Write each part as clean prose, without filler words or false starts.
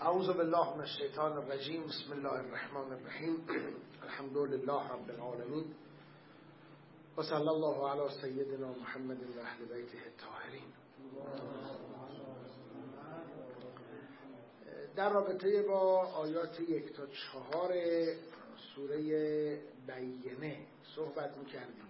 اعوذ بالله من الشیطان الرجیم. بسم الله الرحمن الرحیم. الحمد لله رب العالمین و صلی الله علی سیدنا محمد و اهل بیته الطاهرین. در رابطه با آیات 1 تا 4 سوره بینه صحبت می‌کردیم.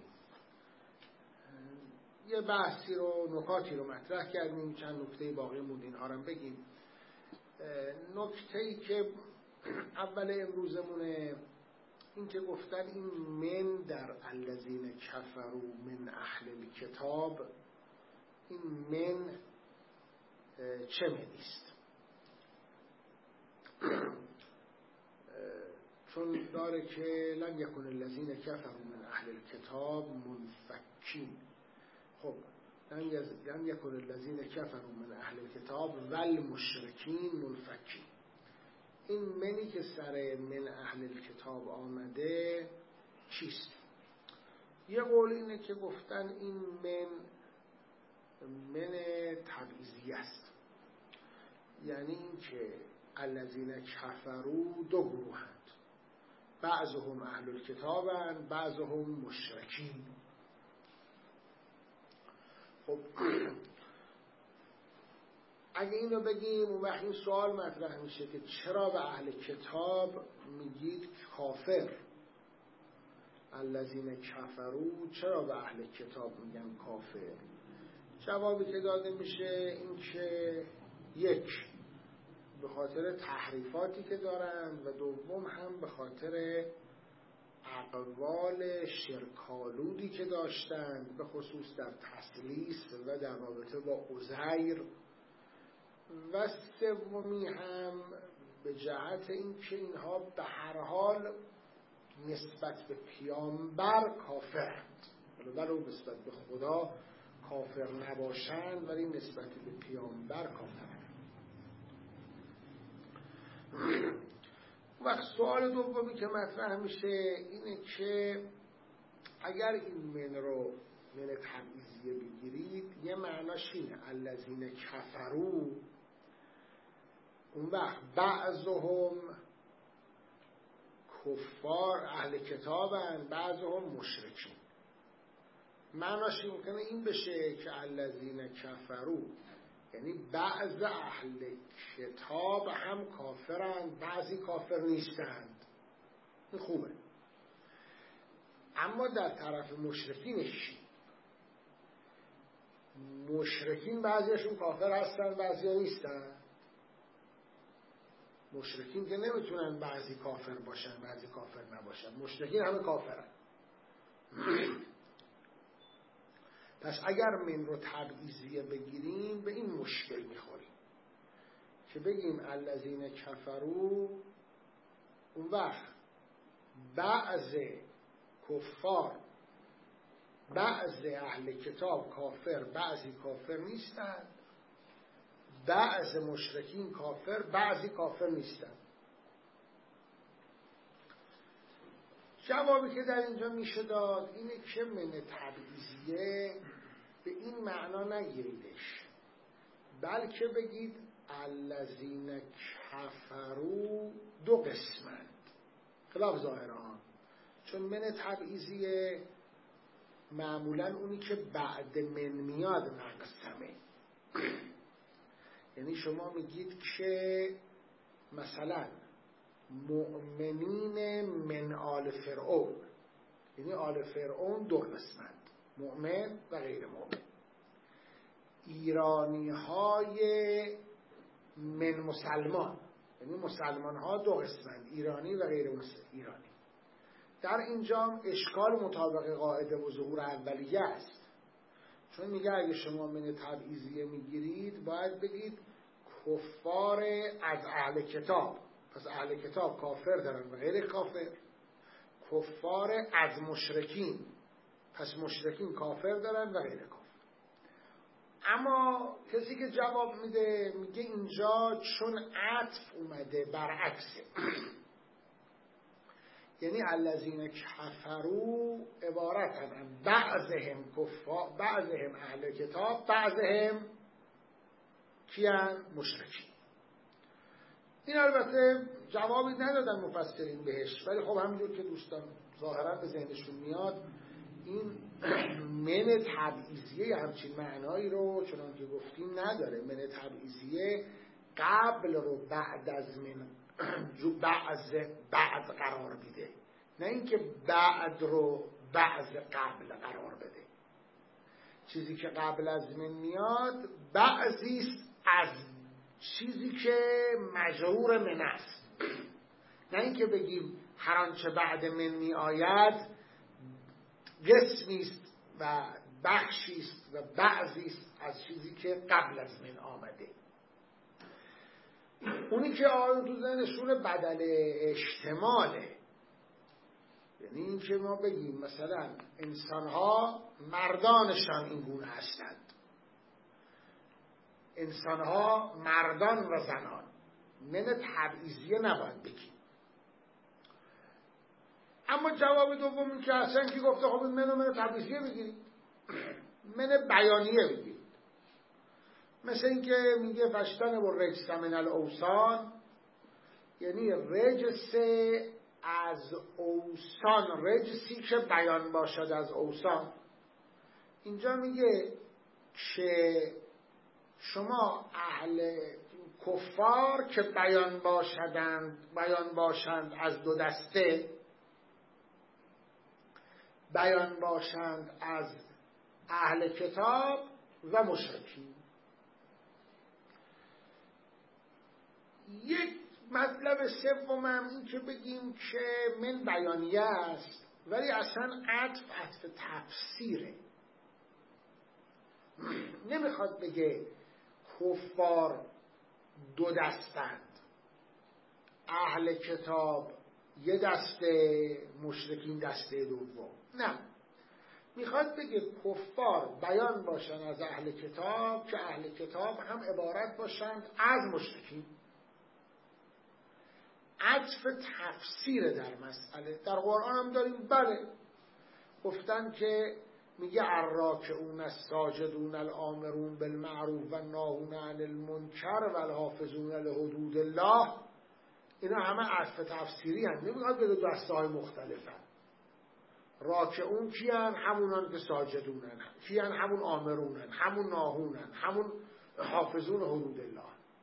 یه بحثی رو، نکاتی رو مطرح کردیم، چند نکته باقی موند، اینها رو بگیم. نکته‌ای که اول امروزمونه این که گفتن این من در الذین کفروا من اهل الکتاب، این من چه منیست؟ چون داره که لم یکن الذین کفروا من اهل الکتاب منفکین. خب لم یکن الذین کفروا من اهل الکتاب والمشرکین منفکین. این منی که سر من اهل الکتاب آمده چیست؟ یه قول اینه که گفتن این من تبعیضی است، یعنی این که الذین کفروا دو گروهند، بعضهم اهل الکتابند بعضهم مشرکین. خب اگه اینو بگیم اون وقت این سوال مطرح میشه که چرا به اهل کتاب میگید کافر؟ الذین کفروا چرا به اهل کتاب میگن کافر؟ جوابی که داده میشه این که یک، به خاطر تحریفاتی که دارند، و دوم هم به خاطر اقوال شرکالودی که داشتند، به خصوص در تثلیث و در رابطه با عزیر، و سومی هم به جهت این که اینها به هر حال نسبت به پیامبر کافرند، ولو نسبت به خدا کافر نباشند ولی نسبت به پیامبر کافرند. و سوال دومی که مطرح میشه اینه که اگر این من رو من تبعیضیه بگیرید، یه معناش اینه الذین کفروا، اون وقت بعضهم کفار اهل کتابن بعضهم مشرکین. معناش ممکنه این بشه که الذین کفروا یعنی بعض اهل کتاب هم کافرند بعضی کافر نیستند. این خوبه. اما در طرف مشرکینش، مشرکین بعضیشون کافر هستن بعضی نیستن. مشرکین که نمیتونن بعضی کافر باشن بعضی کافر نباشن، مشرکین همه کافرن. پس اگر من رو تبعیضیه بگیریم به این مشکل میخوریم که بگیم الذین کفروا، اون وقت بعض کفار بعض اهل کتاب کافر بعضی کافر نیستند، بعض مشرکین کافر بعضی کافر نیستند. جوابی که در اینجا میشه داد اینه که من تبعیضیه به این معنا نگیریدش، بلکه بگید الذین کفروا دو قسمند، خلاف ظاهران. چون من تبعیضیه معمولا اونی که بعد من میاد مقسمه. یعنی شما میگید که مثلا مؤمنین من آل فرعون، یعنی آل فرعون دو قسمند، مؤمن و غیر مؤمن. ایرانی های من مسلمان، یعنی مسلمان ها دو قسمند، ایرانی و غیر ایرانی. در اینجا اشکال مطابق قاعده و ظهور اولیه است، چون میگه اگه شما من تبعیضیه میگیرید باید بگید کفار از اهل کتاب، پس اهل کتاب کافر دارن و غیر کافر. کفار از مشرکین، پس مشرکین کافر دارن و غیر کافر. اما کسی که جواب میده میگه اینجا چون عطف اومده برعکسه. یعنی الذین کفروا عبارتن عن بعضهم کفار بعضهم اهل کتاب بعضهم کیان؟ مشرکین. این البته جوابی ندادن مفسرین بهش، ولی خب همینجور که دوستان ظاهرا به ذهنشون میاد این من تبعیضیه همچین معنایی رو چنان که گفتیم نداره. من تبعیضیه قبل رو بعد از من بعد قرار میده، نه اینکه بعد رو بعد قبل قرار بده. چیزی که قبل از من میاد بعضیست از چیزی که مجرور من است، نه اینکه بگیم هر آنچه بعد من می آید قسمیست و بخشیست و بعضیست از چیزی که قبل از من آمده. اونی که آن تو ذهنشون بدل احتماله، یعنی این که ما بگیم مثلا انسانها مردانشان این گونه هستند، انسانها مردان و زنان، من تبعیضیه نباید بگیم. اما جواب دوم این که اصلا که گفته خب این من تبعیضیه بگیرید، من بیانیه بگیرید. مثل این که میگه فشتن و رجس من الاوثان، یعنی رجس از اوثان، رجسی که بیان باشد از اوثان. اینجا میگه که شما اهل کفار که بیان باشند از دو دسته، بیان باشند از اهل کتاب و مشرکین. یک مطلب سومم این که بگیم که من بیانیه است ولی اصلا عطف تفسیره. نمیخواد بگه کفار دو دستند، اهل کتاب یه دسته، مشرکین دسته دوم. نه، میخواد بگه کفار بیان باشن از اهل کتاب که اهل کتاب هم عبارت باشند از مشرکین. عطف تفسیر در مسئله در قرآن هم داریم. بله، گفتن که میگه الراکعون الساجدون الآمرون بالمعروف و الناهون عن المنکر و الحافظون لحدود الله، اینا همه عطف تفسیری هم. نمیخواد بگه دسته‌های مختلفن. راکعون کیان؟ همونان که ساجدونن. کیان؟ همون آمرونن، همون ناهونن، همون حافظون حدود الله.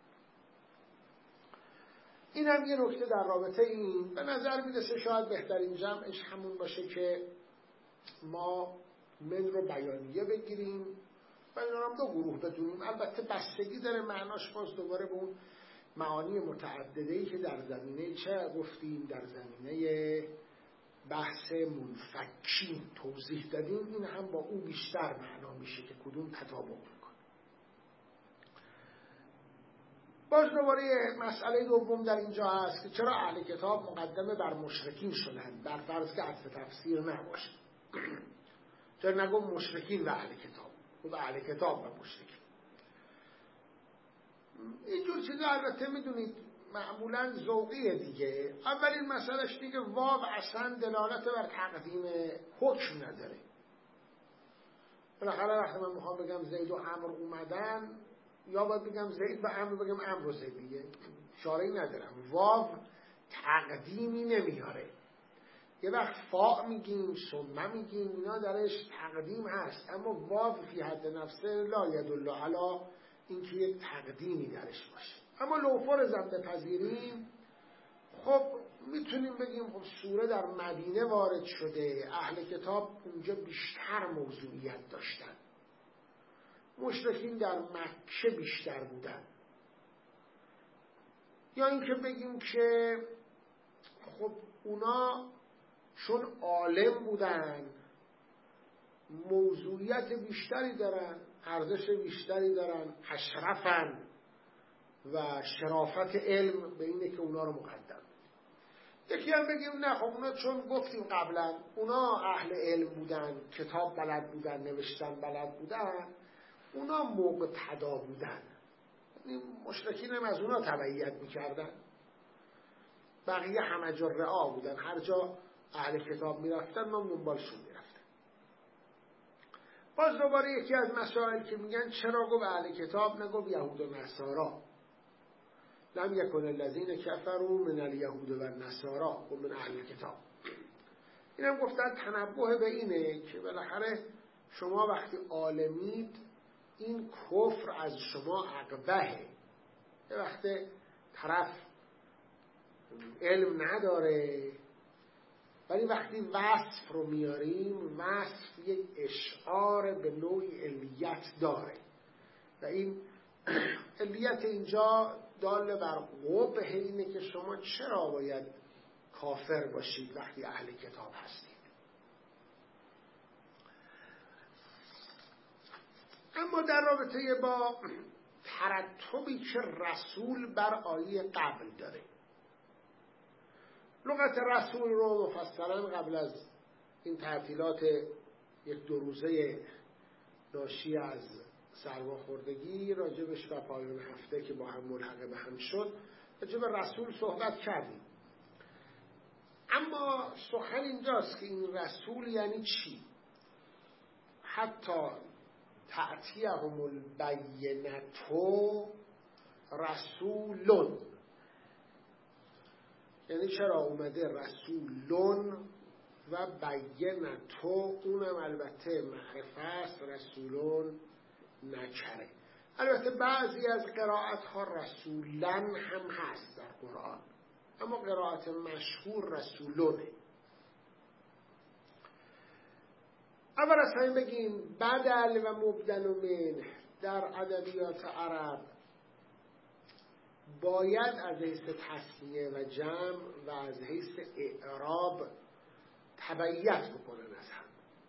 این هم یه نکته در رابطه این به نظر میرسه شاید بهترین جمعش همون باشه که ما من رو بیانیه بگیریم و اینا هم دو گروه بدونیم. البته بستگی داره معناش باز دوباره به اون معانی متعدده‌ای که در زمینه چه گفتیم، در زمینه بحث منفکین توضیح دادیم. این هم با او بیشتر معنا میشه که کدوم تطابق میکنه. باز دوباره مسئله دوم در اینجا هست که چرا اهل کتاب مقدمه بر مشرکین شدن، بر فرض که عطف تفسیر نباشه. چرا نگم مشرکین و اهل کتاب، خود اهل کتاب و مشرکین. اینجور چیزا البته میدونید معمولا ذوقیه دیگه. اولین مسئلهش دیگه واو اصلا دلالت بر تقدیم حکم نداره. بالاخره وقتی من میخوام بگم زید و عمرو اومدن، یا باید بگم زید و عمرو، بگم عمرو و زید دیگه، اشاره‌ای ندارم. واو تقدیمی نمیاره. یه وقت فاء میگیم، ثم میگیم، اینا درش تقدیم هست، اما واو فی حد نفسه لا یدل علی اینکه یک تقدیمی درش باشه. اما لو فرض بپذیریم، خب میتونیم بگیم خب سوره در مدینه وارد شده، اهل کتاب اونجا بیشتر موضوعیت داشتن، مشرکین در مکه بیشتر بودن. یا اینکه بگیم که خب اونا چون عالم بودن موضوعیت بیشتری دارن، ارزش بیشتری دارن، اشرفن و شرافت علم به اینه که اونا رو مقدم. یکی هم بگیم نه خب اونا چون گفتیم قبلا اونا اهل علم بودن، کتاب بلد بودن، نوشتن بلد بودن، اونا مقتدا بودن. مشرکین هم از اونا تبعیت میکردن، بقیه همه جا رعا بودن، هر جا اهل کتاب میرفتن ما دنبالشون میرفتن. باز دوباره یکی از مسائل که میگن چرا گفت اهل کتاب نگفت یهود و نصارا؟ لم یکن الذین کفروا من الیهود و النصارا و من اهل الکتاب. اینم گفتن تنبه به اینه که بالاخره شما وقتی عالمید این کفر از شما عقبهه. یه وقتی طرف علم نداره، ولی وقتی وصف رو میاریم وصف یک اشعار به نوعی علیت داره و این علیت اینجا دال بر قبح اینه که شما چرا باید کافر باشید وقتی اهل کتاب هستید. اما در رابطه با ترتبی که رسول بر آیه قبل داره، لغت رسول رو مفصلا قبل از این تعطیلات یک 2 روزه ناشی از سرماخوردگی راجبش و پایان هفته که با هم ملحق به هم شد راجب رسول صحبت کردیم. اما سخن اینجاست که این رسول یعنی چی؟ حتی تأتیهم البینة رسولون، یعنی چرا اومده رسولون و بینة، اونم البته معرفه است، رسولون نکره. البته بعضی از قرائت ها رسولن هم هست در قرآن، اما قرائت مشهور رسولونه. اول از همین بگیم بدل و مبدل من در ادبیات عرب باید از حیث تسنیه و جمع و از حیث اعراب تبعیت بکنن از هم،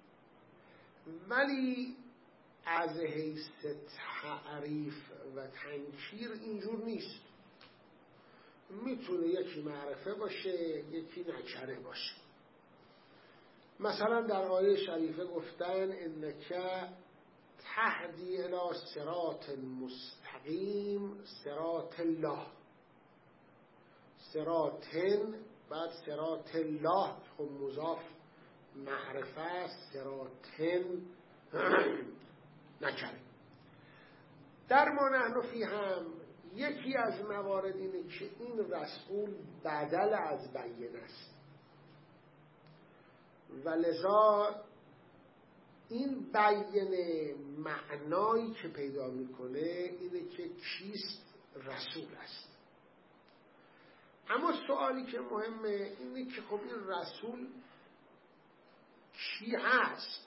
ولی از حیث تعریف و تنکیر اینجور نیست. میتونه یکی معرفه باشه یکی نکره باشه. مثلا در آیه شریفه گفتن انک تهدی الی صراط مستقیم صراط الله، صراطن بعد صراط الله خب مضاف معرفه، صراطن نکره. در ما نحن فی هم یکی از موارد اینه که این رسول بدل از بینه است و لذا این بینه معنایی که پیدا میکنه اینه که کیست؟ رسول است. اما سوالی که مهمه اینه که خب این رسول کی هست؟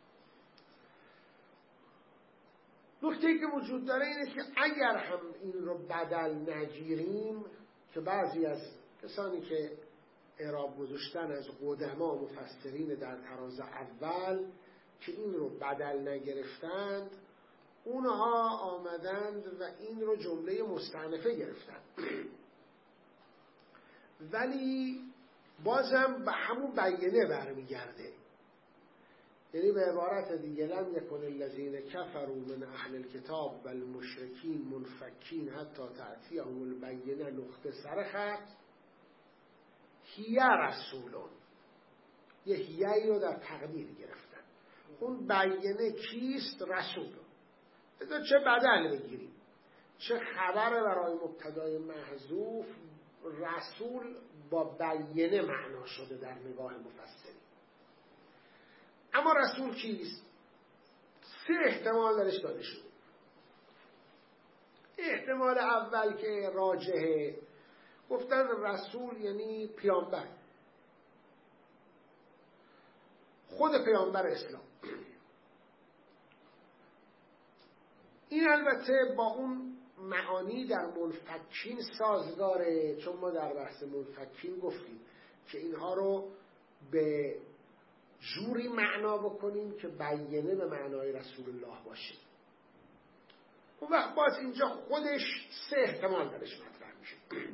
نکته‌ای که وجود داره اینه که اگر هم این رو بدل نگیریم، که بعضی از کسانی که اعراب گذاشتن از قدما مفسرین در طراز اول که این رو بدل نگرفتند، اونها آمدند و این رو جمله مستأنفه گرفتند ولی بازم به همون بینه برمیگرده. یعنی به عبارت دیگه لم یکن الذین کفروا من اهل الکتاب والمشرکین منفکین حتی تأتیهم البینه نقطه سر خط هی رسولون. یه هیه‌ای رو در تقدیر گرفتن. اون بینه کیست؟ رسول. ازا چه بدل بگیریم چه خبر برای مبتدای محذوف، رسول با بینه معنا شده در نگاه مفسرین. اما رسول کیست؟ 3 احتمال درش داده شده. احتمال اول که راجحه، گفتن رسول یعنی پیامبر، خود پیامبر اسلام. این البته با اون معانی در منفکین سازگاره، چون ما در بحث منفکین گفتیم که اینها رو به جوری معنا بکنیم که بینه به معنای رسول الله باشه. اون وقت باز اینجا خودش 3 احتمال درش مطرح میشه.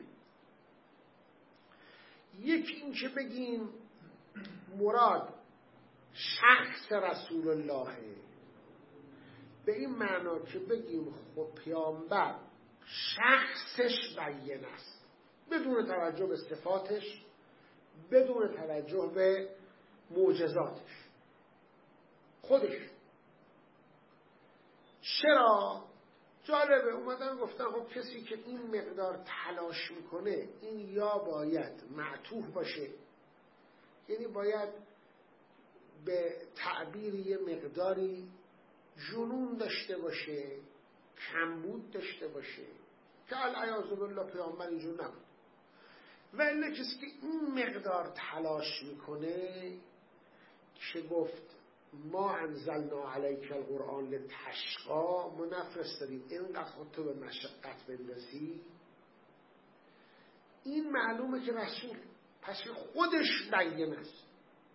یکی این که بگیم مراد شخص رسول الله، به این معنا که بگیم خب پیامبر شخصش بینه است بدون توجه به صفاتش، بدون توجه به معجزاتش، خودش. چرا؟ جالبه اومدن گفتن خب کسی که این مقدار تلاش میکنه این یا باید معطوف باشه، یعنی باید به تعبیر یه مقداری جنون داشته باشه، کمبود داشته باشه که العیاذ بالله پیامبر اینجور نبود. ولی کسی که این مقدار تلاش میکنه که گفت ما انزلنا علیک القرآن لتشقا، ما نفرستادیم اینقدر خودتو به مشقت بندازی، این معلومه که رسول پس خودش بیان است.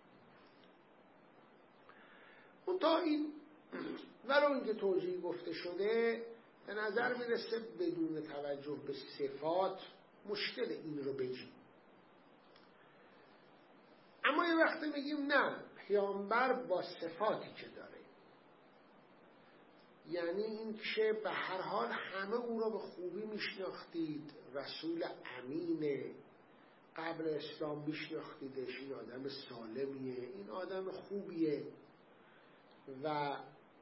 اون تا این ولو اینکه توجیه گفته شده به نظر میرسه بدون توجه به صفات مشکل این رو بگیم. اما یه وقتی میگیم نه، پیامبر با صفاتی که داره، یعنی این که به هر حال همه او را به خوبی میشناختید، رسول امینه، قبل اسلام میشناختیدش، این آدم سالمیه، این آدم خوبیه و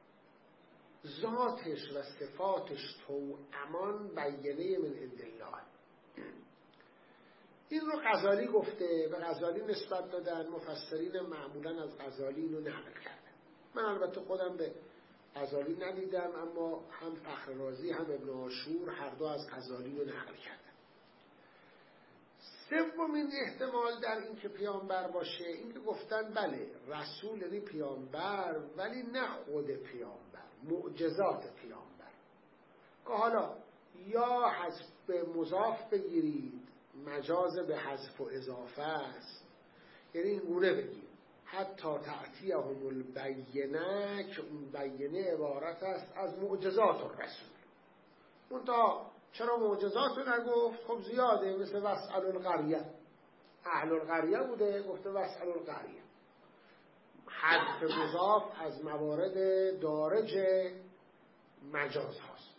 ذاتش و صفاتش توأمان بیانه من عند الله. این رو غزالی گفته، به غزالی نسبت دادن، مفسرین معمولا از غزالی اینو نقل کردن. من البته خودم به غزالی ندیدم، اما هم فخر رازی هم ابن عاشور هر دو از غزالی رو نقل کردن. سومین احتمال در این که پیامبر باشه این که گفتن بله رسول یعنی پیامبر، ولی نه خود پیامبر، معجزات پیامبر، که حالا یا حذف به مضاف بگیرید، مجاز به حذف و اضافه است، یعنی این گونه بگیم حتی تأتیهم البینه، که اون بینه عبارت است از معجزات الرسول. منتها چرا معجزات رو نگفت؟ خب زیاده، مثل واسأل القریه، اهل القریه بوده گفته واسأل القریه. حذف مضاف از موارد دارج مجاز هاست.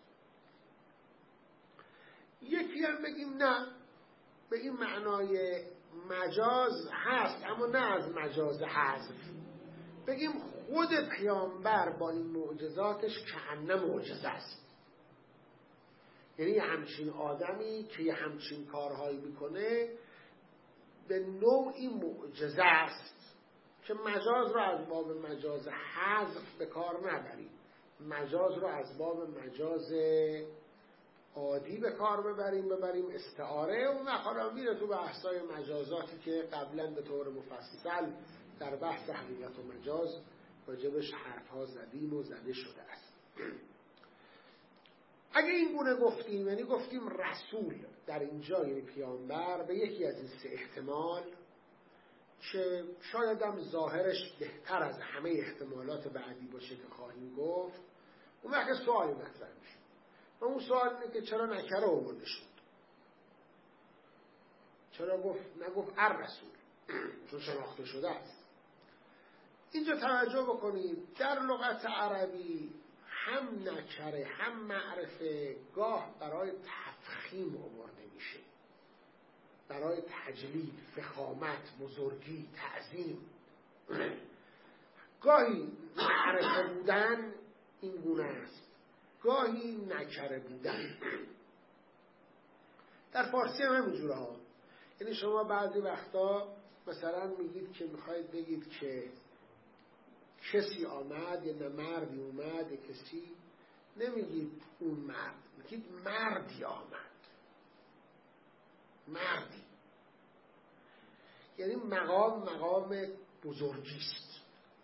یکی هم بگیم نه، به این معنای مجاز هست اما نه از مجاز حذف، بگیم خود پیامبر با این معجزاتش کأنه معجزه است، یعنی همچین آدمی که یه همچین کارهایی میکنه به نوعی معجزه است که مجاز رو از باب مجاز حذف به کار نبریم، مجاز رو از باب مجاز عادی به کار ببریم استعاره. و حالا میره تو بحثای مجازاتی که قبلا به طور مفصل در بحث حقیقت و مجاز راجبش حرفها زدیم و زده شده است. اگه این گونه گفتیم، یعنی گفتیم رسول در اینجا یعنی پیامبر، به یکی از این سه احتمال که شاید هم ظاهرش بهتر از همه احتمالات بعدی باشه که خواهیم گفت، اون وقت سوالی مطرح میشه و اون سوال اینه که چرا نکره آورده شد؟ چرا نگفت الرسول؟ چون شناخته شده است. اینجا توجه بکنید در لغت عربی هم نکره هم معرفه گاه برای تفخیم آورده میشه، برای تجلیل، فخامت، بزرگی، تعظیم. گاهی معرفه بودن این گونه است، گاهی نکره بودن. در فارسی هم همینجوره ها، یعنی شما بعضی وقتا مثلا میگید که میخواید بگید که کسی آمد یا مردی اومد یا کسی، نمیگید اون مرد، میگید مردی آمد، مردی، یعنی مقام بزرگیست.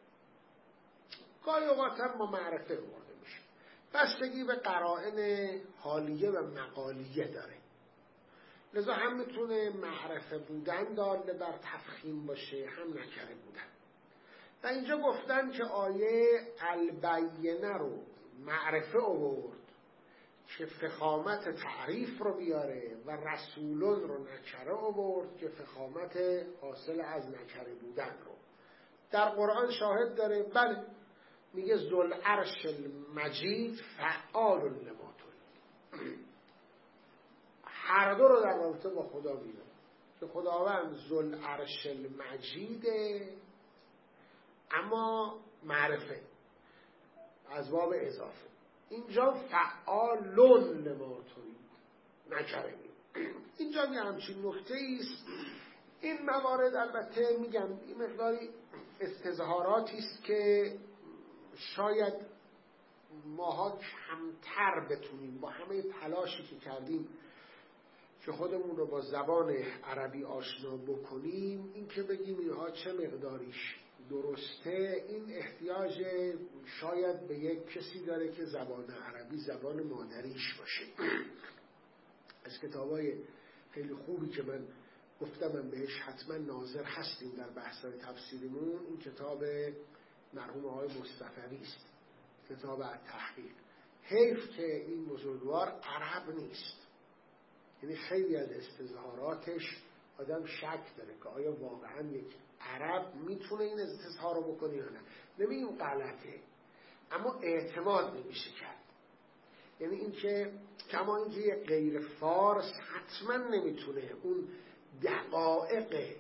گاهی اوقات هم با معرفه برده میشه، بستگی به قرائن حالیه و مقالیه داره، لذا هم میتونه معرفه بودن داله بر تفخیم باشه، هم نکره بودن. و اینجا گفتن که آیه البینه رو معرفه آورد که فخامت تعریف رو بیاره و رسولون رو نکره آورد که فخامت حاصل از نکره بودن رو. در قرآن شاهد داره، بله، میگه ذوالعرش المجید فعال لما ترید. هر دو رو در رابطه با خدا میگه که خداوند ذوالعرش المجیده، اما معرفه از باب اضافه. اینجا فعالون لما ترید نکرمیم. اینجا یه همچین نکته ایست. این موارد البته میگم این مقداری استظهاراتی است که شاید ماها کمتر بتونیم با همه تلاشی که کردیم که خودمون رو با زبان عربی آشنا بکنیم، این که بگیم اینها چه مقداریش درسته، این احتیاج شاید به یک کسی داره که زبان عربی زبان مادریش باشه. از کتابای خیلی خوبی که من گفتم من بهش حتما ناظر هستیم در بحث‌های تفسیریمون، این کتاب مرحوم آقای مصطفوی است، کتاب التحقیق. حیف که این بزرگوار عرب نیست، یعنی خیلی از استظهاراتش آدم شک داره که آیا واقعا یک عرب میتونه این استظهار رو بکنه یا نه. نمیگیم غلطه، اما اعتماد نمیشه کرد. یعنی این که کما اینکه یک غیر فارس حتما نمیتونه اون دقایق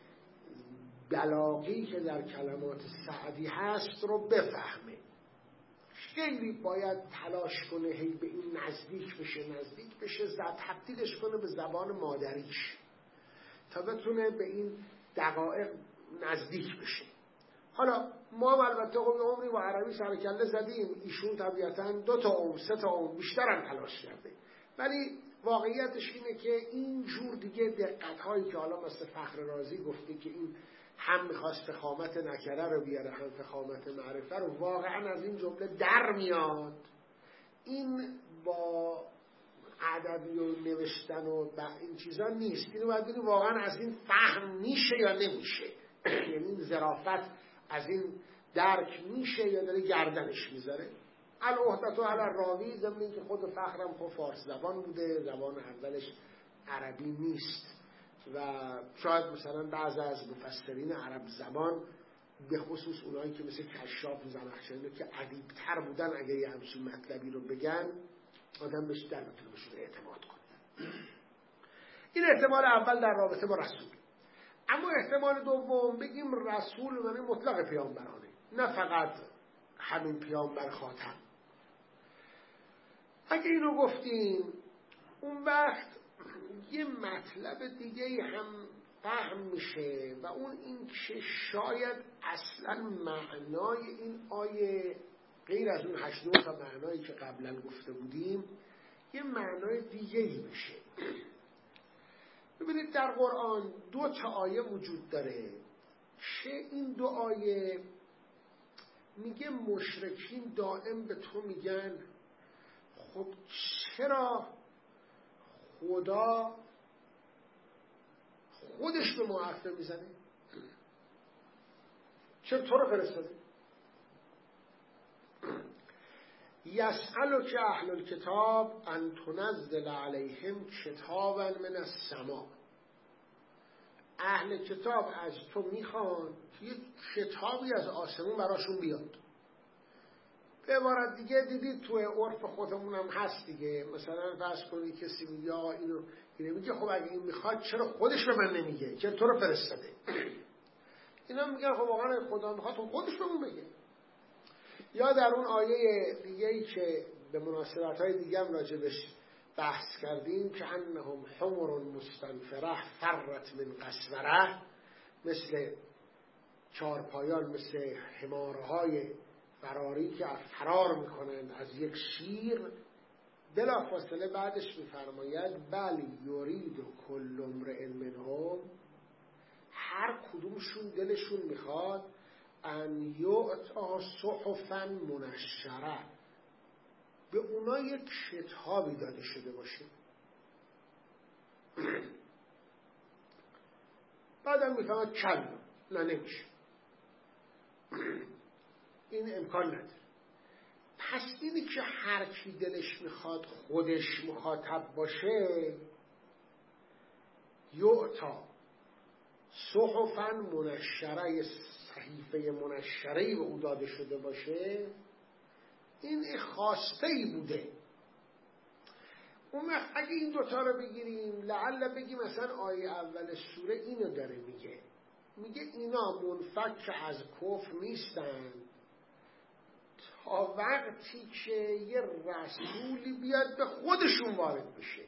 بلاغی که در کلمات سعدی هست رو بفهمه. خیلی باید تلاش کنه هی به این نزدیک بشه تبدیلش کنه به زبان مادریش تا بتونه به این دقایق نزدیک بشه. حالا ما البته خب عمری با عربی سر کله زدیم، ایشون طبیعتاً 2 تا عمر 3 تا عمر بیشتر هم تلاش کرده، ولی واقعیتش اینه که این جور دیگه دقت‌هایی که حالا مثل فخر رازی گفته که این هم میخواست فخامت نکره رو بیاره هم فخامت معرفه رو، واقعا از این جمله در میاد. این با ادبی و نوشتن و این چیزا نیست، اینو باید ببینیم واقعا از این فهم میشه یا نمیشه. یعنی این ظرافت از این درک میشه یا داره گردنش میذاره. العهدة علی الراوی، ضمن اینکه خود فخرم خب فارس زبان بوده، زبان اولش عربی نیست و شاید مثلا بعضی از مفسرین عرب زبان به خصوص اونایی که مثل کشاف و زمخشری که ادیب‌تر بودن اگه یه همچین مطلبی رو بگن آدم بهش در میتونه بهشون اعتماد کنه. این احتمال اول در رابطه با رسول. اما احتمال دوم بگیم رسول یعنی مطلق پیامبرانه، نه فقط همین پیامبر خاتم. اگه اینو گفتیم اون وقت یه مطلب دیگه هم فهم میشه و اون این که شاید اصلا معنای این آیه غیر از اون 8 تا معنایی که قبلا گفته بودیم یه معنای دیگه‌ای بشه. ببینید در قرآن 2 تا آیه وجود داره که این 2 آیه میگه مشرکین دائم به تو میگن خب چرا خدا خودش به ما حرف میزنه؟ چرا تو رو فرستاده؟ یسألک اهل الکتاب ان تنزل علیهم کتابا من السماء. اهل کتاب از تو میخوان که یک کتابی از آسمون براشون بیاد. به عبارت دیگه دیدید توی عرف خودمون هم هست دیگه، مثلا فرض کنید کسی میگه آقا اینو میگه خب اگه این میخواد چرا خودش به من نمیگه، چرا تو رو فرستاده؟ اینا میگن خب واقعا خدا میخواد خودش بهمون بگه. یا در اون آیه دیگه‌ای که به مناسبت‌های دیگه هم راجبش بحث کردیم که انهم حمر مستنفره فرت من قسوره، مثل چارپایان، مثل حمارهای فراری که فرار میکنند از یک شیر. بلا فاصله بعدش میفرماید بل یرید کل امرئ منهم، هر کدومشون دلشون میخواد ان یعطا صحفا منشره، به اونا یک کتابی داده شده باشه. بعدم میفهمد کل نه نمیشه، این امکان نداره. پس اینی که هر کی دلش میخواد خودش مخاطب باشه، یعطا صحفا منشره، صحیفه منشره‌ای به او داده شده باشه، این خواسته‌ای بوده. اون وقت اگه این 2 تا رو بگیریم لعل بگیم مثلا آیه اول سوره اینو داره میگه اینا منفک از کفر نیستن تا وقتی که یه رسولی بیاد به خودشون وارد بشه.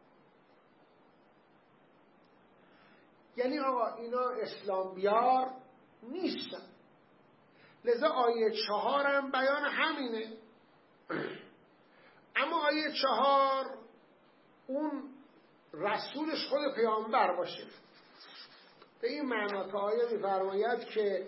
یعنی آقا اینا اسلام بیار نیستن. لذا آیه 4 هم بیان همینه. اما آیه 4 اون رسولش خود پیامبر باشه. به این معنا که آیه می‌فرماید که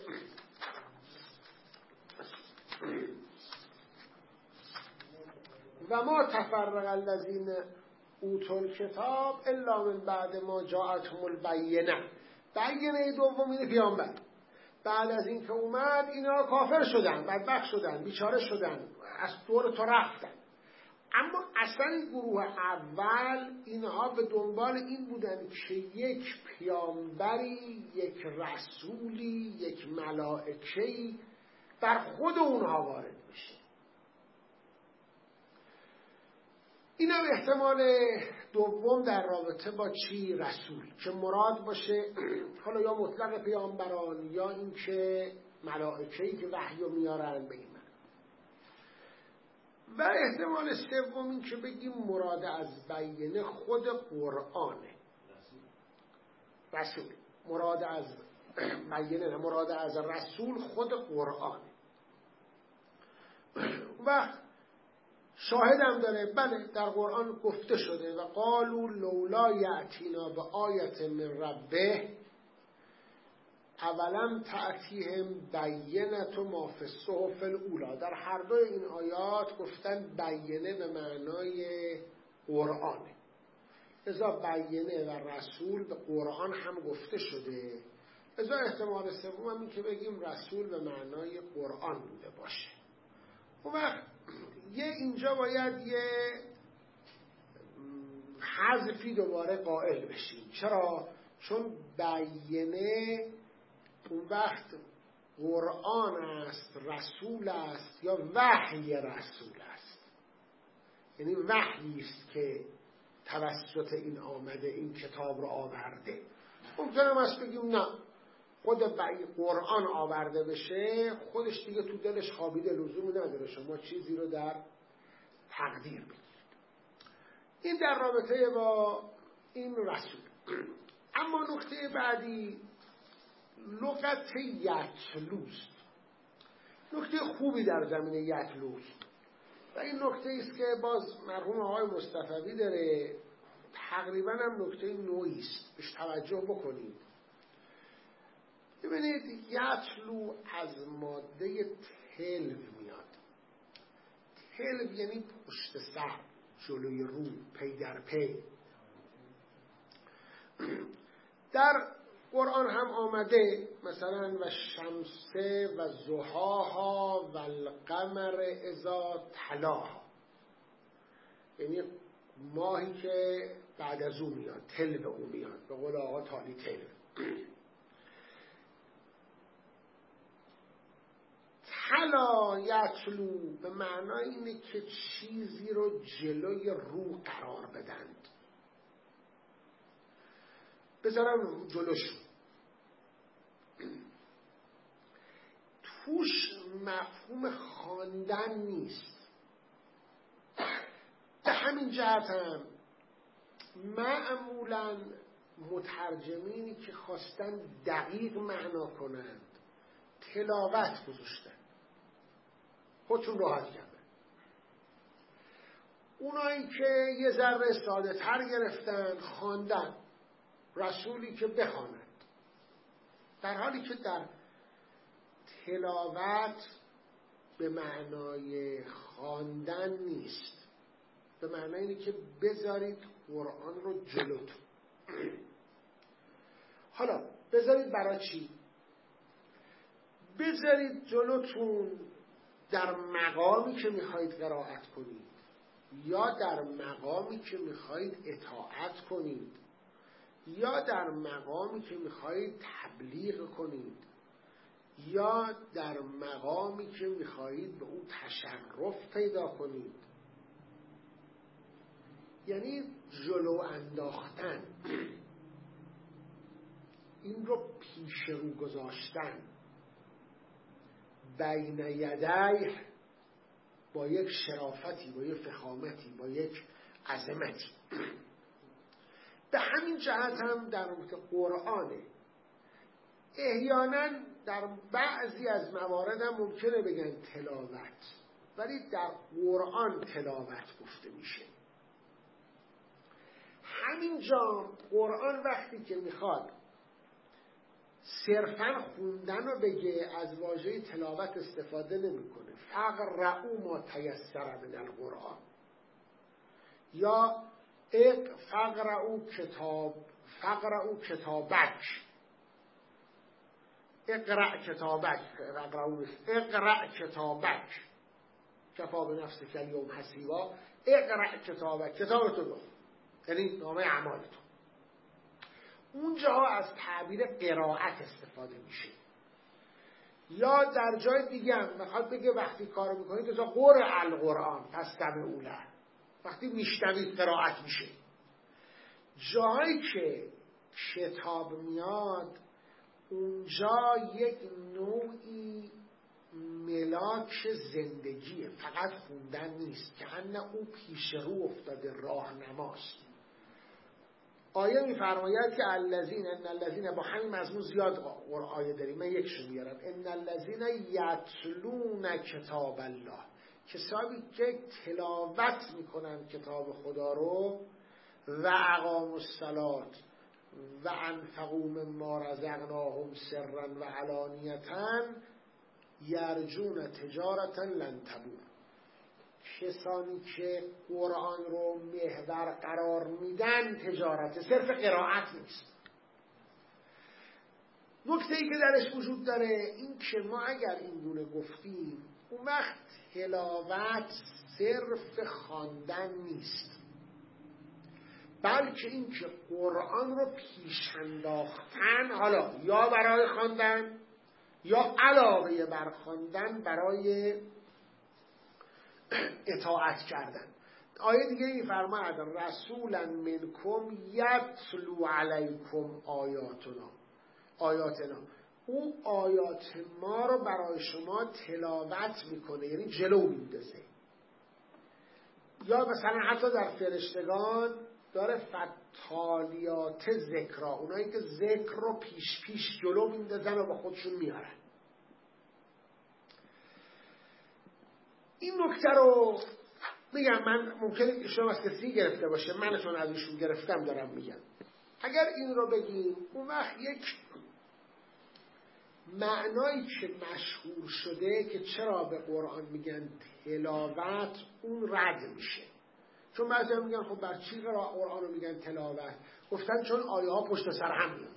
و ما تفرق الذین اوتوا الکتاب الا من بعد ما جاءتهم البینه. بینه دوم اینه پیامبر. بعد از این که اومد اینا کافر شدن، بدبخت شدن، بیچاره شدن، از دور تو رفتن. اما اصلا گروه اول اینها به دنبال این بودن که یک پیامبری، یک رسولی، یک ملائکه‌ای بر خود اونها وارد بشه. اینا به احتمال دوم در رابطه با چی؟ رسول، که مراد باشه حالا یا مطلق پیامبران یا این که ملائکه‌ای که وحی میارن به این من. و احتمال سوم این که بگیم مراد از بینه خود قرآنه. رسول مراد از بینه نه، مراد از رسول خود قرآنه. و شاهدم داره، بله در قرآن گفته شده و قالوا لولا یأتینا بآیة من ربه اولم تأتیهم بینة ما فی الصحف الاولی. در هر دو این آیات گفتن بینه به معنای قرآنه. لذا بینه و رسول به قرآن هم گفته شده. لذا احتمال سوم هم این که بگیم رسول به معنای قرآن بوده باشه. اون وقت اینجا باید یه حذفی دوباره قائل بشیم. چرا؟ چون بینه اون وقت قرآن است، رسول است یا وحی رسول است. یعنی وحی است که توسط این آمده، این کتاب رو آورده. ممکنه است بگیم نه، خود قرآن آورده بشه، خودش دیگه تو دلش خوابیده، لزومی نداره شما چیزی رو در تقدیر بگیرید. این در رابطه با این رسول. اما نکته بعدی لغت یتلوست. نکته خوبی در زمینه یتلوست و این نکته است که باز مرحوم آقای مصطفوی داره، تقریبا هم نکته نوعی است، بهش توجه بکنید. ببینید یتلو از ماده تلو میاد. تلو یعنی پشت سر، جلوی رو، پی در پی. در قرآن هم آمده مثلا و شمسه و ضحاها و القمر اذا تلاها، یعنی ماهی که بعد از اون میاد، تلو اون میاد، به قول آقا تالی تلو. تلا یتلو به معنای اینه که چیزی رو جلوی رو قرار بدند، بذارن جلوش. توش مفهوم خواندن نیست. به همین جهت هم معمولاً مترجمینی که خواستن دقیق معنا کنند تلاوت گذاشتن، خودشون راحت کردن. اونایی که یه ذره ساده تر گرفتن خواندن، رسولی که بخواند، در حالی که در تلاوت به معنای خواندن نیست، به معنای اینه که بذارید قرآن رو جلوتون. حالا بذارید برای چی؟ بذارید جلوتون در مقامی که میخواید قرائت کنید یا در مقامی که میخواید اطاعت کنید یا در مقامی که میخواید تبلیغ کنید یا در مقامی که میخواهید به اون تشرف پیدا کنید. یعنی جلو انداختن، این رو پیش رو گذاشتن، بین یدیه با یک شرافتی، با یک فخامتی، با یک عظمتی. به همین جهت هم در مورد قرآنه. احیانا در بعضی از موارد هم ممکنه بگن تلاوت، ولی در قرآن تلاوت گفته میشه. همینجا قرآن وقتی که میخواد صرفا خوندن رو بگه از واژه تلاوت استفاده نمیکنه. فقرؤوا ما تیسر من القرآن یا فقرؤوا کتابک، اقرأ کتابک، اقرأ کتابک کفا بنفسک الیوم حسیبا، اقرأ کتابک، کتابتو بخون، یعنی نامه اعمالتو. اونجا از تعبیر قرائت استفاده میشه. یا در جای دیگه هم میخواد بگه وقتی کارو میکنید اذا قرئ القرآن فاستمعوا له، وقتی میشنوید قرائت میشه. جایی که کتاب میاد اونجا یک نوعی ملاک زندگیه، فقط خوندن نیست، که انه او پیش رو افتاده، راهنماست. آیه میفرماید که ان الذین، با همین مضمون زیاد آیه داریم، من یکشو میارم. ان الذین یتلون کتاب الله، کسانی که تلاوت میکنن کتاب خدا رو، و اقاموا الصلاة و انفقوا مما رزقناهم سرا و علانیة یرجون تجارة لن تبور. کسانی که قرآن رو محور قرار میدن تجارت، صرف قرائت نیست. نکته ای که درش وجود داره این که ما اگر این گونه گفتیم اون وقت تلاوت صرف خواندن نیست، بلکه این که قرآن رو پیش انداختن، حالا یا برای خواندن یا علاوه بر خواندن برای اطاعت کردن. آیه دیگه میفرماید رسولا منکم یتلو علیکم آیاتنا، او آیات ما رو برای شما تلاوت میکنه، یعنی جلو میندازه. یا مثلا حتی در فرشتگان داره فتالیات ذکرا، اونایی که ذکر رو پیش جلو میندازن و با خودشون میارن. این نکته رو میگم، من ممکنه شما از کسی گرفته باشه، من چون از ایشون گرفتم دارم میگم. اگر این رو بگیم اون وقت یک معنایی که مشهور شده که چرا به قرآن میگن تلاوت، اون رد میشه. چون بعضی میگن خب بر چی قرآن رو میگن تلاوت؟ گفتن چون آیه ها پشت سر هم میاد،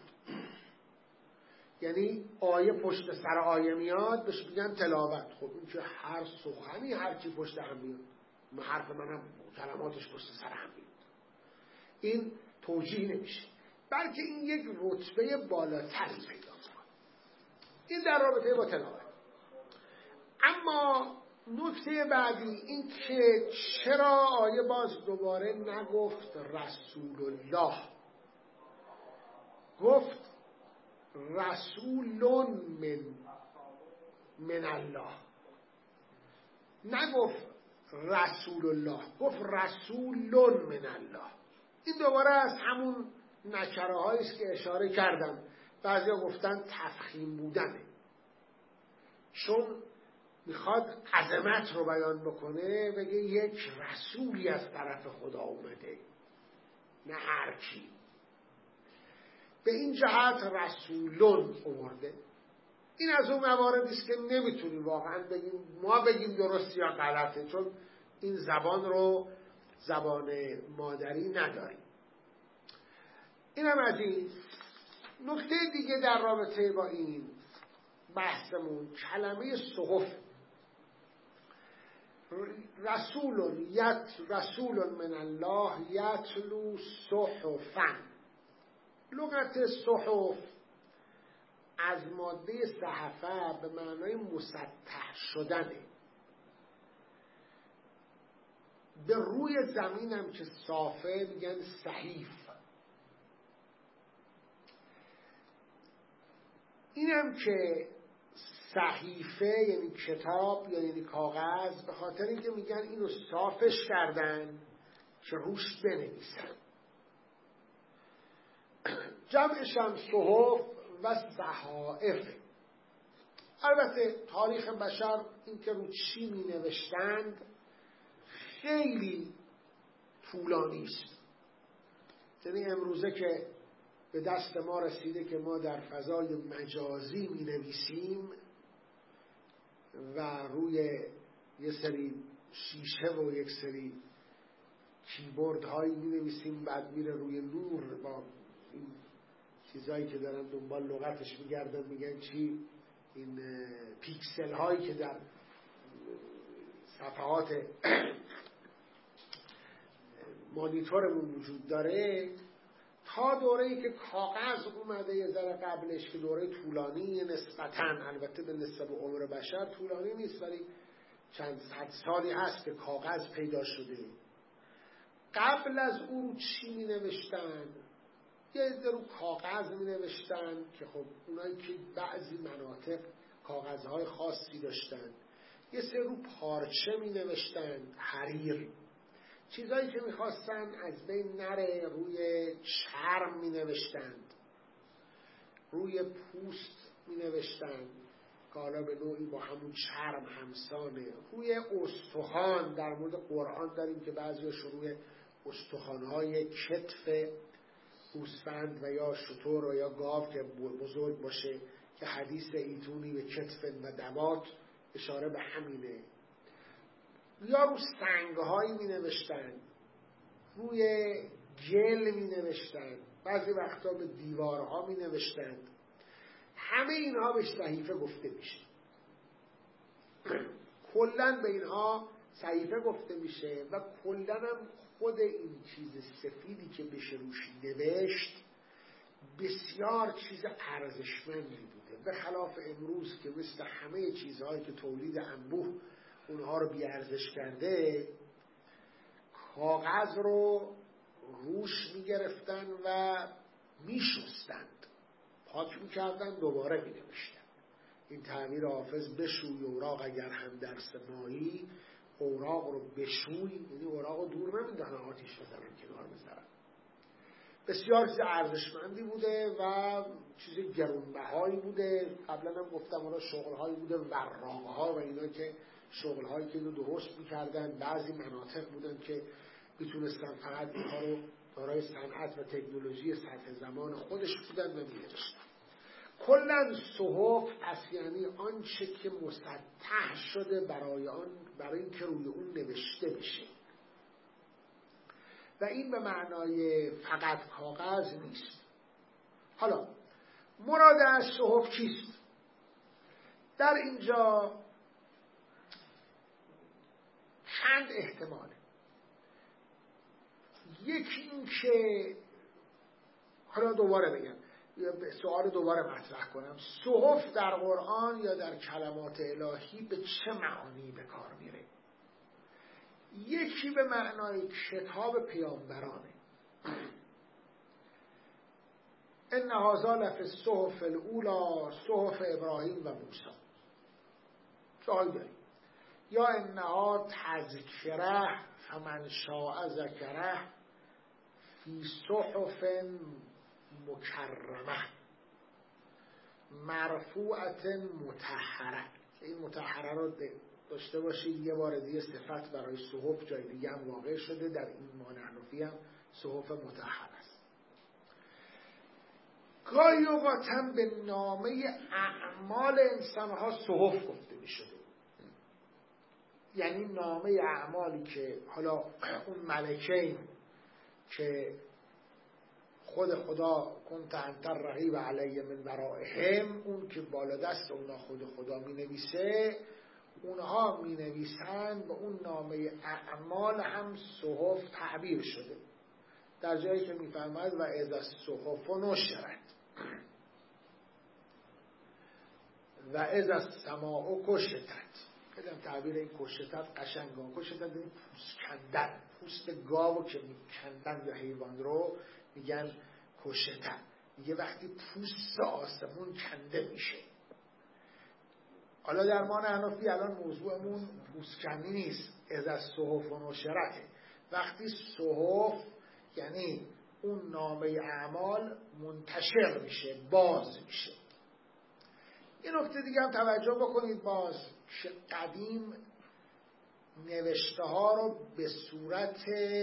یعنی آیه پشت سر آیه میاد بهش میگن تلاوت. خب این که هر سخنی هر چی پشت هم میاد، حرف منم کلماتش پشت سر هم میاد، این توجیه نمیشه، بلکه این یک رتبه بالاتری پیدا کنه. این در رابطه با تلاوت. اما نکته بعدی این که چرا آیه باز دوباره نگفت رسول الله، گفت رسول من الله، نگفت رسول الله، گفت رسول من الله. این دوباره از همون نکره هاییست که اشاره کردم، بعضیا گفتن تفخیم بودنه، چون میخواد عظمت رو بیان بکنه، بگه یک رسولی از طرف خدا اومده، نه هر کی. به این جهت رسولون آورده. این از اون مواردیست که نمیتونیم واقعا بگیم ما بگیم درست یا غلطه، چون این زبان رو زبان مادری نداریم. این هم از این. نکته دیگه در رابطه با این بحثمون کلمه صحف. رسول من الله یتلو صحفا. لغت صحف از ماده صحفه به معنای مسطح شدنه. به روی زمینم که صافه میگن صحیف. اینم که صحیفه یعنی کتاب یا یعنی کاغذ، به خاطر اینکه میگن اینو صافش کردن که روش بنویسن. جمعش هم صحف و صحائف. البته تاریخ بشر این که رو چی می نوشتند خیلی طولانی است. یعنی امروزه که به دست ما رسیده که ما در فضای مجازی می نویسیم و روی یه سری شیشه و یک سری کیبورد هایی می نویسیم، بعد میره روی نور با این چیزهایی که دارن دنبال لغتش میگردن میگن چی، این پیکسل هایی که در صفحات مانیتورمون وجود داره، تا دوره‌ای که کاغذ اومده یه ذره قبلش که دوره طولانی نسبتاً، البته به نسبت عمر بشر طولانی نیست ولی چند صد سالی هست که کاغذ پیدا شده. قبل از اون چی می نوشتن؟ یه عده رو کاغذ می نوشتن که خب اونایی که بعضی مناطق کاغذهای خاصی داشتن، یه سری رو پارچه می نوشتن، حریر، چیزایی که میخواستن از بین نره روی چرم می نوشتند، روی پوست می نوشتند که حالا به نوعی با همون چرم همسانه، روی استخوان. در مورد قرآن داریم که بعضیاش روی استخوان‌های کتف گوسفند و یا شتر و یا گاو که بزرگ باشه که حدیث ایتونی به کتف و دمات اشاره به همینه. یا رو سنگ‌هایی می نوشتن، روی گل می نوشتن، بعضی وقتا به دیوارها می نوشتن. همه اینها به صحیفه گفته میشه. کلن به اینها صحیفه گفته میشه و کلن هم خود این چیز سفیدی که بشه روش نوشت بسیار چیز ارزشمندی بوده، به خلاف امروز که مثل همه چیزهایی که تولید انبوه اونها رو بیارزش کرده، کاغذ رو روش میگرفتن و میشستند، پاک میکردن، دوباره مینوشتن. این تعبیر حافظ بشوی اوراق اگر هم در سمایی، اوراق رو بشوی، یعنی اوراق رو دور نمیدهن آتیش بزنن کنار بذارن. بسیار چیز ارزشمندی بوده و چیز گرانبهایی بوده. قبلا هم گفتم اونا شغلهایی بوده، وراقها و اینا که شغلهایی که اینو درست میکردن. بعضی مناطق بودن که میتونستن فقط اینها رو دارای صنعت و تکنولوژی سطح زمان خودش بودن و می‌نوشتن. کلاً صحف پس یعنی آنچه که مسطح شده برای اینکه روی اون نوشته بشه، و این به معنای فقط کاغذ نیست. حالا مراد از صحف چیست؟ در اینجا چند احتماله. یکی این که حالا دوباره بگم، سوال دوباره مطرح کنم، صحف در قرآن یا در کلمات الهی به چه معانی به کار میره؟ یکی به معنای کتاب پیامبرانه، ان هذا لفی الصحف الاولی صحف ابراهیم و موسی، جایی داریم. یا انها تذکره فمن شاء ذکره فی صحف مکرمه مرفوعت مطهره. این مطهره رو داشته باشید، یه بار دیگه صفت برای صحف جای دیگه هم واقع شده، در این مانحنفی هم صحف مطهره است. گاهی اوقات هم به نامه اعمال انسانها صحف گفته می شده، یعنی نامه اعمالی که حالا اون ملکین که خود خدا کنت انت الرقیب علی من ورائهم، اون که بالا دست اونا خود خدا می نویسه، اونها می نویسن، به اون نامه اعمال هم صحف تعبیر شده، در جایی که می فرماید و اذا الصحف نشرت و اذا السماء کشطت. خیلی تعبیر این کشطت قشنگه. کشطت این پوست کندن، پوست گاو که میکندن یا حیوان رو میگن کشطت. میگه وقتی پوست آسمون کنده میشه. حالا در ما حنفی الان موضوعمون پوستکنی نیست، از صحف و نشرته. وقتی صحف یعنی اون نامه اعمال منتشر میشه، باز میشه. یه نکته دیگه هم توجه بکنید، باز که قدیم نوشته ها رو به صورت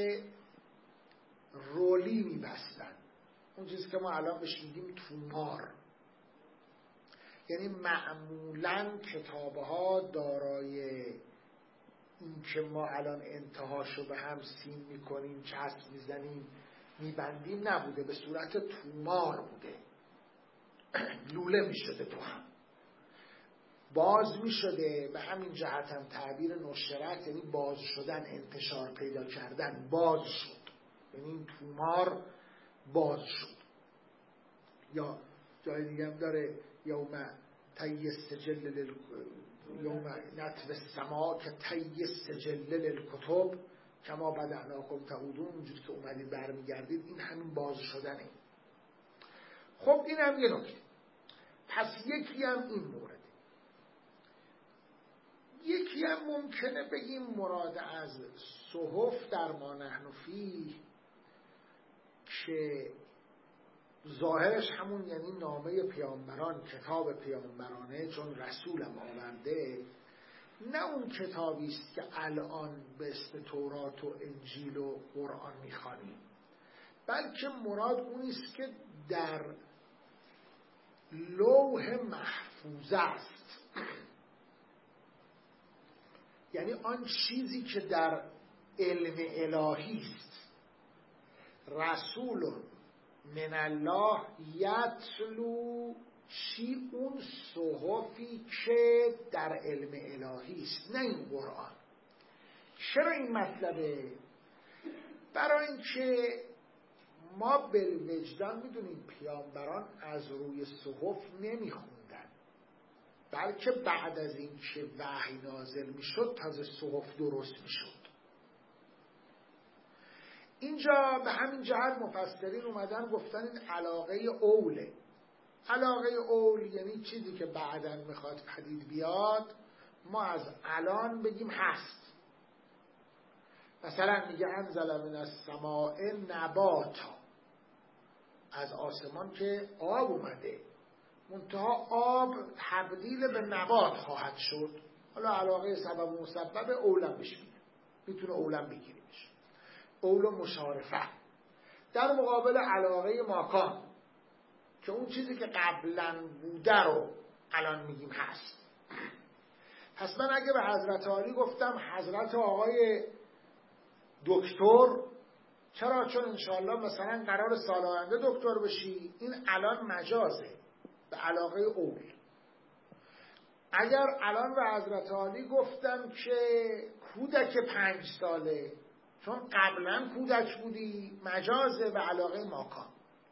رولی میبستن، اون چیزی که ما الان بهش میگیم تومار. یعنی معمولاً کتاب‌ها دارای این که ما الان انتهاشو به هم سیم میکنیم، چسب میزنیم، میبندیم نبوده، به صورت تومار بوده، لوله میشده تو هم، باز میشده. به همین جهت هم تعبیر نشرت یعنی باز شدن، انتشار پیدا کردن، باز شد، یعنی این تومار باز شد. یا جای دیگه هم داره یوم طی السجل یوم نطوی السما که طی السجل للکتب کما بدأناکم تعودون، اونجوری که اومدید برمیگردید، این همین باز شدنه. خب این هم یه نکته. پس یکی هم این مورد. یکی هم ممکنه بگیم مراد از صحف در ما نحن فیه که ظاهرش همون یعنی نامه پیامبران، کتاب پیامبرانه، چون رسولم آورده، نه اون کتابی است که الان به اسم تورات و انجیل و قرآن میخوانیم، بلکه مراد اونی است که در لوح محفوظ است. یعنی آن چیزی که در علم الهی است. رسول من الله یتلو، چی؟ اون صحفی که در علم الهی است، نه این قرآن. چرا این مطلبه؟ برای اینکه ما بالوجدان میدونیم پیامبران از روی صحف نمیخوندن، بلکه بعد از این که وحی نازل میشد تازه صحف درست میشد. اینجا به همین جهت مفسرین اومدن گفتن این علاقه اوله. علاقه اول یعنی چیزی که بعداً میخواد پدید بیاد، ما از الان بگیم هست. مثلا میگه انزل من السماء نباتا، از آسمان که آب اومده، منتها آب تبدیل به نبات خواهد شد. حالا علاقه سبب و مسبب اولم بشه، میتونه اولم بگیریمش، اول مشارفه در مقابل علاقه ماکان که اون چیزی که قبلا بوده رو الان میگیم هست. پس من اگه به حضرت عالی گفتم حضرت آقای دکتر، چرا؟ چون انشاءالله مثلا قرار سال آینده دکتر بشی، این الان مجازه به علاقه اول. اگر الان به حضرت عالی گفتم که کودک 5 ساله، چون قبلا کودک بودی، مجازه به علاقه ماکان.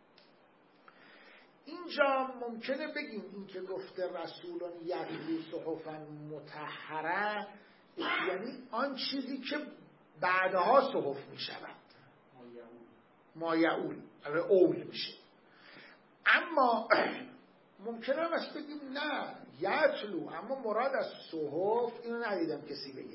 اینجا ممکنه بگیم این که گفته رسولان یتلو صحفا مطهره، یعنی آن چیزی که بعدها صحف می شود، مایعول اول میشه. اما ممکنه هم بگیم نه یتلو، اما مراد از صحف، اینو ندیدم کسی بگه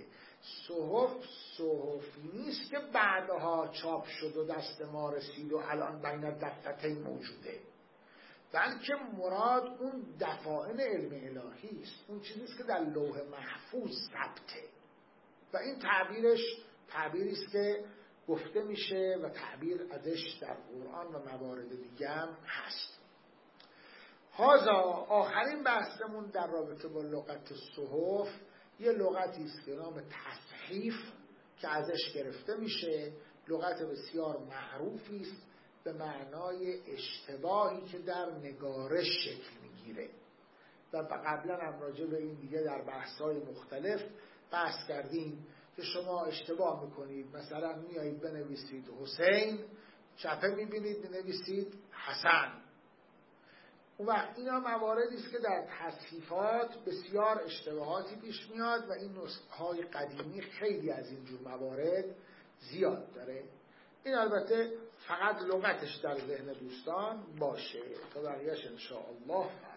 صحفی نیست که بعدها چاپ شد و دست ما رسید و الان بین دفترین موجوده، بلکه مراد اون دفائن علم الهی است، اون چیزیست که در لوح محفوظ ثبته. و این تعبیری است که گفته میشه و تعبیر ازش در قرآن و موارد دیگه هم هست. هذا آخرین بحثمون در رابطه با لغت صحف، یه لغتی است به نام تصحیف که ازش گرفته میشه. لغت بسیار معروفی است به معنای اشتباهی که در نگارش شکل میگیره و قبلا هم راجع به این دیگه در بحث‌های مختلف بحث کردیم که شما اشتباه میکنید. مثلا میایید بنویسید حسین، چپه میبینید بنویسید حسن. اون وقت اینا مواردی است که در تصحیفات بسیار اشتباهاتی پیش میاد و این نسخه‌های قدیمی خیلی از اینجور موارد زیاد داره. این البته فقط لغتش در ذهن دوستان باشه تا بقیه‌اش ان شاء الله